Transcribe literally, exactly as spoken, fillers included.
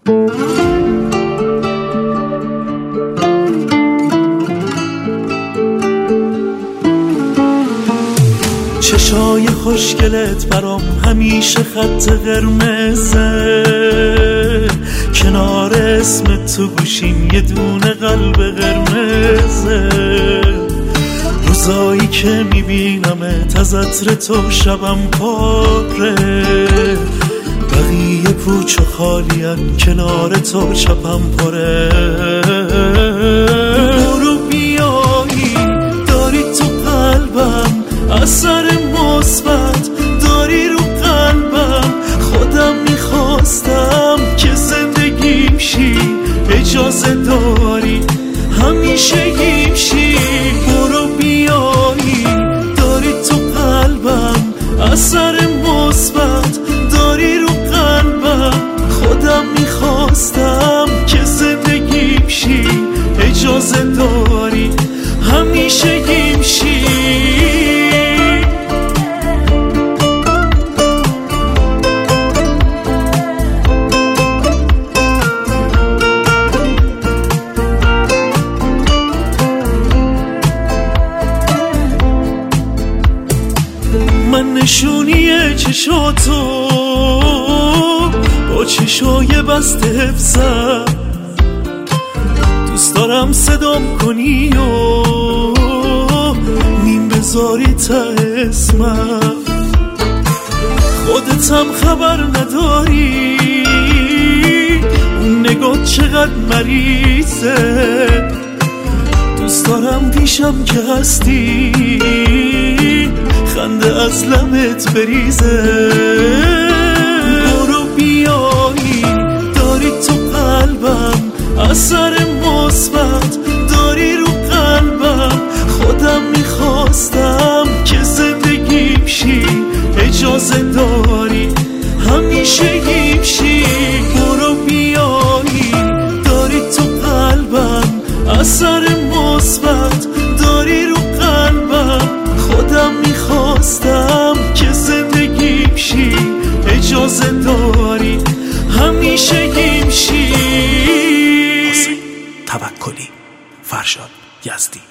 چشای خوشگلت برام همیشه خط قرمزه، کنار اسم تو گوشیم یه دونه قلب قرمزه. روزایی که میبینمت از عطر تو شبم پاره، بقیه پوچ و خالیان کنار تو چپم پره. برو بیایی داری تو قلبم اثر مثبت داری رو قلبم، خودم میخواستم که زندگیم شی، اجازه داری همیشه گیم شی. برو بیایی داری تو قلبم اثر مثبت داری رو قلبم، خودم میخواستم که زندگیم شی، اجازه داری همیشه گیم شی. من نشونی چشاتو با چشای بسته حفظم، دوست دارم صدام کنی و نیم بذاری تا اسمم. خودتم خبر نداری اون نگاه چقدر مریضه، دوست دارم پیشم که هستی خنده از لبت بریزه. برو بیایی داری تو قلبم اثر مثبت داری رو قلبم، خودم میخواستم که زندگیم شی، اجازه داری همیشه گیم شی. برو بیایی داری تو قلبم اثر مثبت داری رو قلبم، خودم میخواستم که زندگیم شی، اجازه داری همیشه گیم شی. حسین توکلی، فرشاد یزدی.